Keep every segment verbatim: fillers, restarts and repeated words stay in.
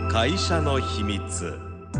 会社の秘密。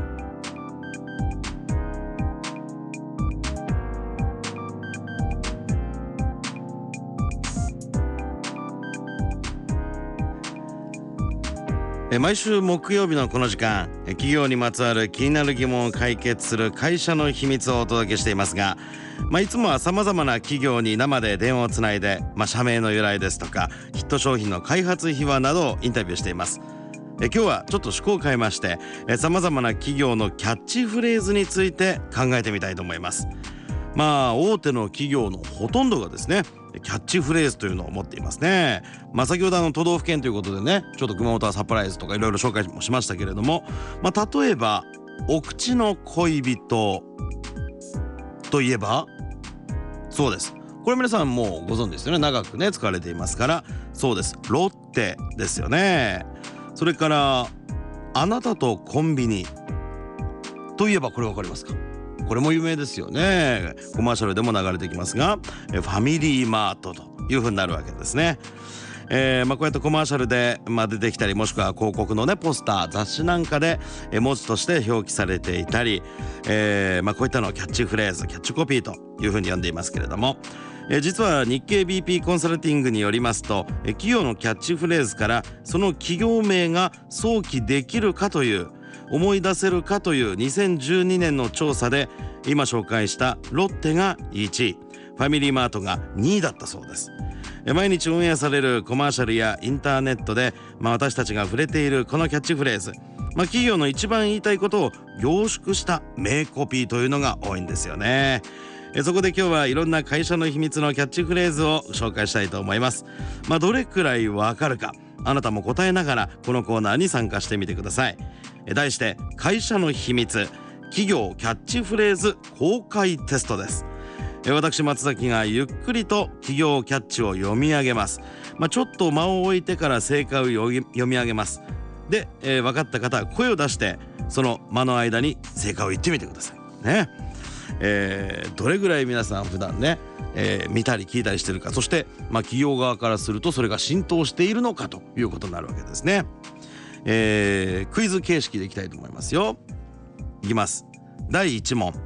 毎週木曜日のこの時間、企業にまつわる気になる疑問を解決する会社の秘密をお届けしていますが、まあ、いつもはさまざまな企業に生で電話をつないで、まあ、社名の由来ですとかヒット商品の開発秘話などをインタビューしています。え今日はちょっと趣向を変えましてさまざまな企業のキャッチフレーズについて考えてみたいと思います。まあ大手の企業のほとんどがですねキャッチフレーズというのを持っていますね。まあ先ほどあの都道府県ということでね、ちょっと熊本はサプライズとかいろいろ紹介もしましたけれども、まあ例えばお口の恋人といえばそうです、これ皆さんもうご存知ですよね。長くね使われていますから、そうです、ロッテですよね。それからあなたとコンビニといえばこれわかりますか？これも有名ですよね。コマーシャルでも流れてきますが、ファミリーマートというふうになるわけですね。えーまあ、こうやってコマーシャルで、まあ、出てきたり、もしくは広告のねポスター雑誌なんかで、えー文字として表記されていたり、えーまあ、こういったのをキャッチフレーズ、キャッチコピーというふうに呼んでいますけれども、えー実は日経 ビーピー コンサルティングによりますと、えー企業のキャッチフレーズからその企業名が想起できるかという、思い出せるかというにせんじゅうにねんの調査で、今紹介したロッテがいちい、ファミリーマートがにいだったそうです。毎日オンエアされるコマーシャルやインターネットで、まあ、私たちが触れているこのキャッチフレーズ、まあ、企業の一番言いたいことを凝縮した名コピーというのが多いんですよね。そこで今日はいろんな会社の秘密のキャッチフレーズを紹介したいと思います。まあ、どれくらいわかるか、あなたも答えながらこのコーナーに参加してみてください。題して会社の秘密企業キャッチフレーズ公開テストです。私松崎がゆっくりと企業キャッチを読み上げます。まあ、ちょっと間を置いてから正解を読み読み上げます。で、えー、分かった方は声を出してその間の間に正解を言ってみてくださいね。えー、どれぐらい皆さん普段ね、えー、見たり聞いたりしてるか、そして、まあ、企業側からするとそれが浸透しているのかということになるわけですね。えー、クイズ形式でいきたいと思いますよ。いきます。だいいち問、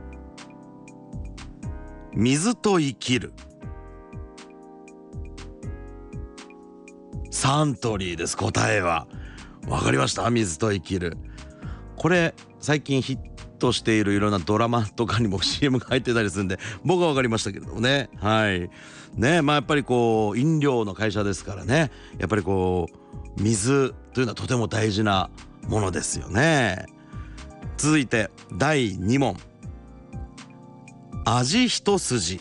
水と生きる。サントリーです。答えはわかりました？水と生きる、これ最近ヒットしているいろんなドラマとかにも シーエム が入ってたりするんで、僕はわかりましたけれどもね。はいね、まあやっぱりこう飲料の会社ですからね、やっぱりこう水というのはとても大事なものですよね。続いてだいに問、味一筋。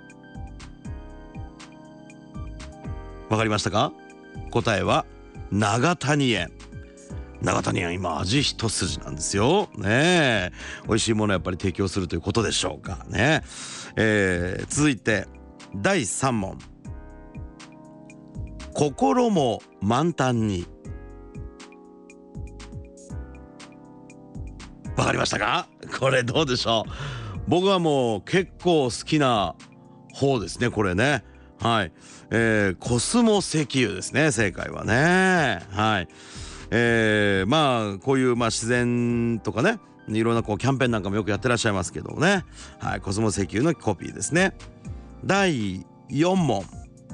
わかりましたか？答えは永谷園。永谷園今味一筋なんですよね。え美味しいものをやっぱり提供するということでしょうかね。えー、続いてだいさん問、心も満タンに。わかりましたか？これどうでしょう？僕はもう結構好きな方ですね、これね。はい、えー、コスモ石油ですね、正解はね。はい、えー、まあこういう、まあ、自然とかね、いろんなこうキャンペーンなんかもよくやってらっしゃいますけどもね。はい、コスモ石油のコピーですね。だいよん問、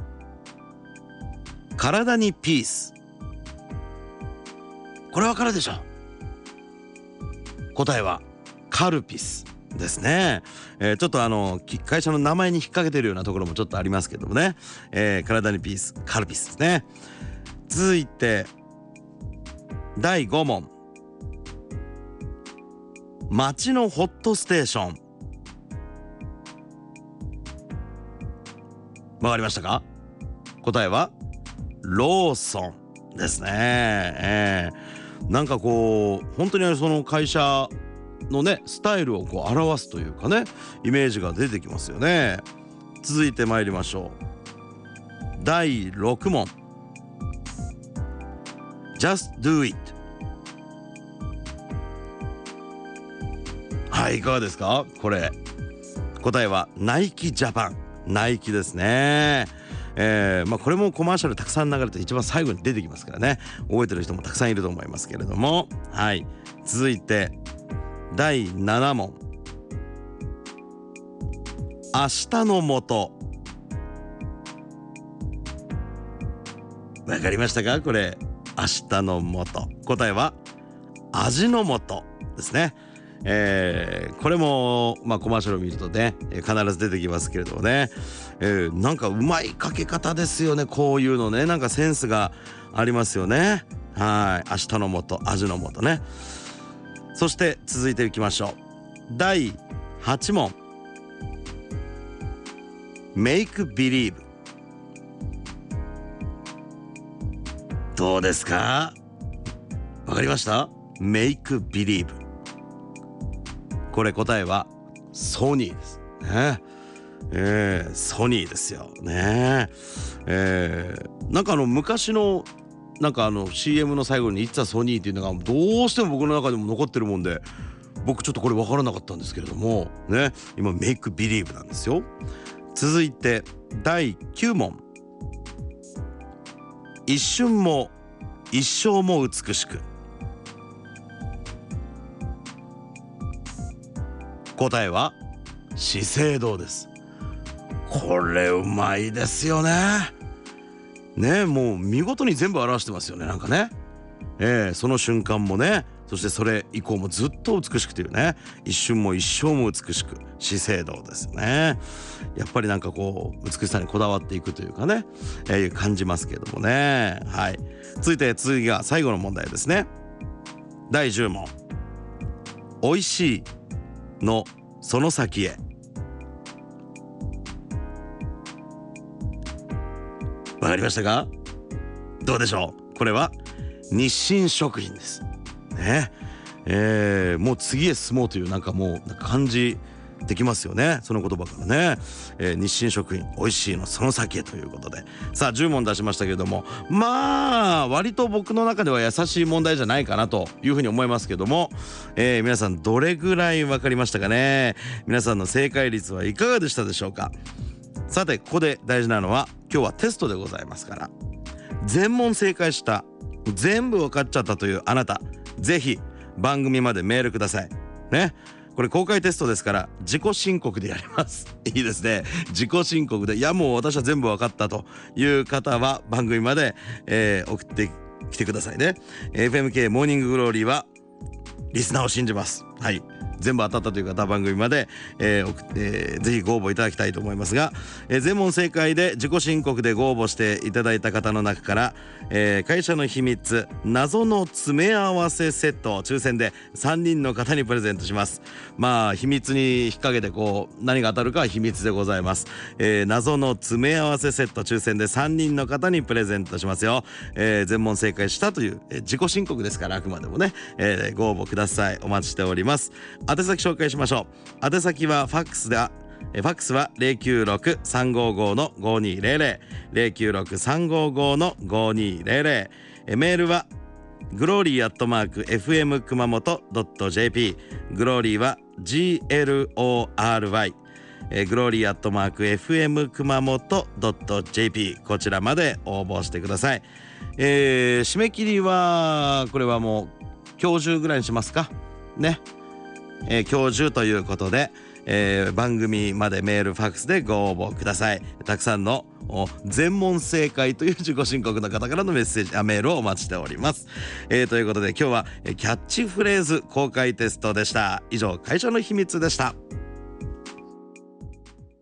体にピース。これわかるでしょ？答えはカルピスですね。えー、ちょっとあの会社の名前に引っ掛けてるようなところもちょっとありますけどもね、えー、体にピース、カルピスですね。続いてだいご問、街のホットステーション。わかりましたか？答えはローソンですね。えー、なんかこう本当にその会社のねスタイルをこう表すというかね、イメージが出てきますよね。続いて参りましょう。だいろく問、 Just do it。 はい、いかがですか？これ答えはナイキジャパン、ナイキですね。 えーまあ、これもコマーシャルたくさん流れて一番最後に出てきますからね、覚えてる人もたくさんいると思いますけれども、はい、続いてだいなな問、明日の素。わかりましたか？これ明日の素、答えは味の素ですね。えー、これも、まあ、コマーシャルを見るとね必ず出てきますけれどもね、えー、なんかうまいかけ方ですよね。こういうのね、なんかセンスがありますよね。はい、明日の素、味の素ね。そして続いていきましょう。だいはち問、Make Believe。どうですか？わかりました？ Make Believe、 これ答えはソニーですね。えー、ソニーですよね。えー、なんかあの昔のなんかあの シーエム の最後に「It's a Sony」っていうのがどうしても僕の中でも残ってるもんで、僕ちょっとこれ分からなかったんですけれどもね、今 Make Believe なんですよ。続いてだいきゅう問、一瞬も一生も美しく。答えは資生堂です。これうまいですよね。ね、もう見事に全部表してますよね、なんかね。えー、その瞬間もね、そしてそれ以降もずっと美しくというね、一瞬も一生も美しく、資生堂ですよね。やっぱりなんかこう美しさにこだわっていくというかね、えー、感じますけどもね。はい、続いて次が最後の問題ですね。だいじゅう問、美味しいのその先へ。わかりましたか？どうでしょう？これは日清食品ですね。えー、もう次へ進もうというなんかもう感じできますよね、その言葉からね。えー、日清食品、美味しいのその先へということで、さあじゅう問出しましたけれども、まあ割と僕の中では優しい問題じゃないかなというふうに思いますけども、えー、皆さんどれぐらい分かりましたかね。皆さんの正解率はいかがでしたでしょうか。さてここで大事なのは、今日はテストでございますから、全問正解した、全部分かっちゃったというあなた、ぜひ番組までメールくださいね。これ公開テストですから自己申告でやります。いいですね、自己申告で。いやもう私は全部分かったという方は番組まで、えー、送ってきてくださいね。 エフエムケー モーニンググローリーはリスナーを信じます。はい、全部当たったという方は番組まで、えー送えー、ぜひご応募いただきたいと思いますが、えー、全問正解で自己申告でご応募していただいた方の中から、えー、会社の秘密謎の詰め合わせセットを抽選でさんにんの方にプレゼントします。まあ秘密に引っ掛けてこう何が当たるかは秘密でございます。えー、謎の詰め合わせセット抽選でさんにんの方にプレゼントしますよ。えー、全問正解したという、えー、自己申告ですから、あくまでもね、えー、ご応募ください。お待ちしております。宛先紹介しましょう。宛先はファックスで、ファックスは ゼロきゅうろく さんごご の ごにゼロゼロ ゼロきゅうろく さんごご の ごにゼロゼロ、メールはグローリーアットマーク エフエム 熊本 ドット ジェーピー、 グローリーは ジーエルオーアールワイ、 グローリーアットマーク エフエム 熊本 ドット ジェーピー、 こちらまで応募してください。えー、締め切りはこれはもう今日中ぐらいにしますかね。えー、今日中ということで、えー、番組までメールファックスでご応募ください。たくさんの全問正解という自己申告の方からのメッセージあメールをお待ちしております。えー、ということで今日はキャッチフレーズ公開テストでした。以上、会社の秘密でした。